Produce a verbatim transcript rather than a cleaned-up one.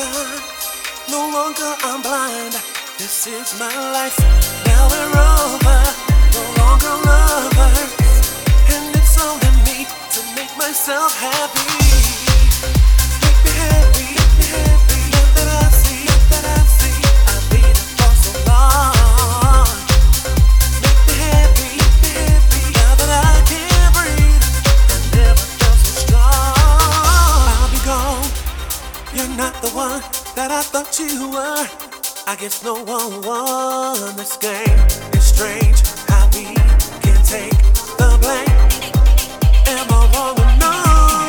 longer, no longer I'm blind. This is my life. Now we're over, no longer lovers. And it's all in me to make myself happy. Make me happy, make me happy. Now that I see, now that I see, I've been for so long. Make me happy, make me happy. Now that I can't breathe, I never felt so strong. I'll be gone. You're not the one that I thought you were. I guess no one won this game. It's strange how we can take